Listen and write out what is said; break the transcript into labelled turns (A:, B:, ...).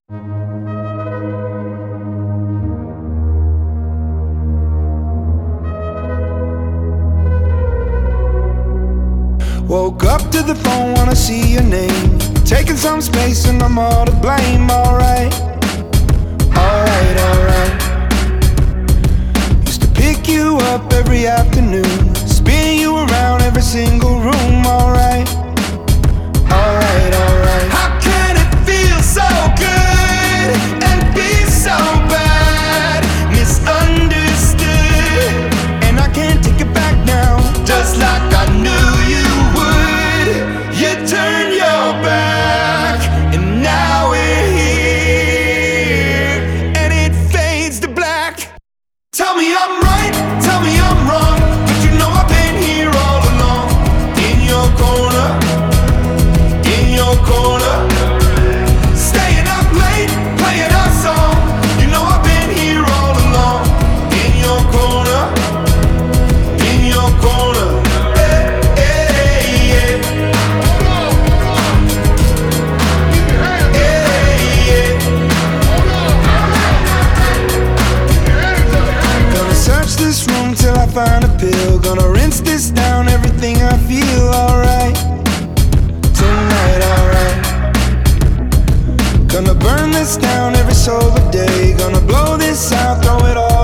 A: Woke up to the phone, wanna see your name. Taking some space and I'm all to blame. Alright, alright, alright. Used to pick you up every afternoon, spin you around every single room. Alright, alright, alright. How can it feel so good and be so bad? Misunderstood, and I can't take it back now. Just like I knew you would. You turned your back, and now we're here, and it fades to black. Tell me I'm right, tell me I'm wrong, but you know I've been here all along. In your corner, in your corner, staying up late, playing our song. You know I've been here all along. In your corner, in your corner. Search this room till I find a pill. Gonna rinse this down, everything I feel. Alright, tonight, alright. Gonna burn this down every solar day. Gonna blow this out, throw it all